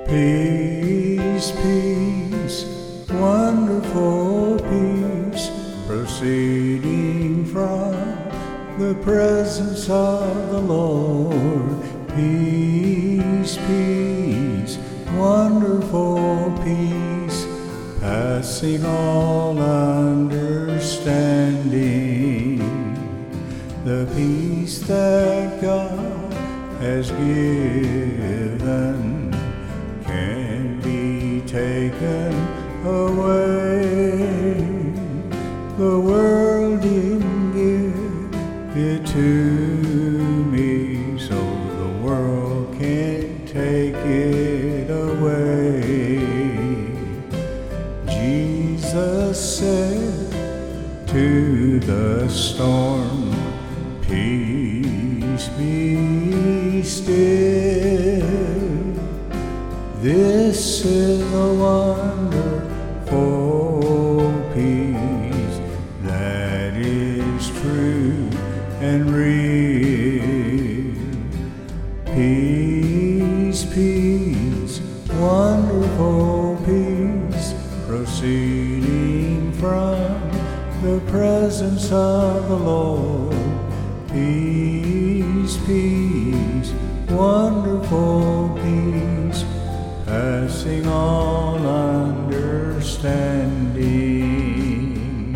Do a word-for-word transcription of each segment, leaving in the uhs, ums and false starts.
Peace, peace, wonderful peace, proceeding from the presence of the Lord. Peace, peace, wonderful peace, passing all understanding. The peace that God has given can't be taken away. The world didn't give it to me, so the world can't take it away. Jesus said to the storm, "Peace, be still." This is a wonderful peace that is true and real. Peace, peace, wonderful peace, proceeding from the presence of the Lord. Peace, peace, wonderful peace, passing all understanding.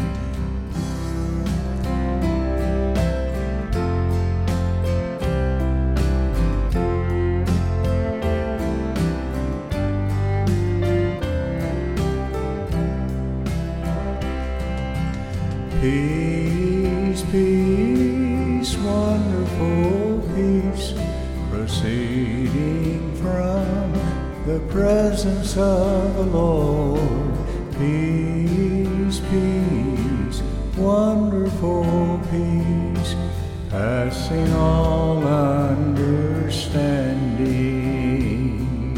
Peace, peace, wonderful peace, proceeding from the presence of the Lord. Peace, peace, wonderful peace, passing all understanding.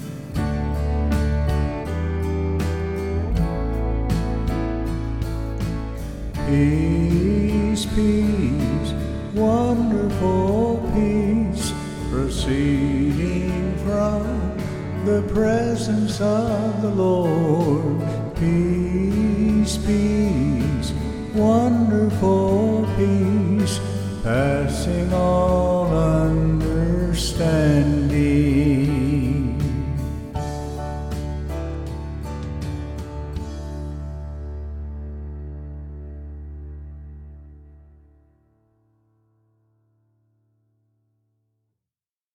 Peace, peace, wonderful peace, proceeding from the presence of the Lord. Peace, peace, wonderful peace, passing all understanding.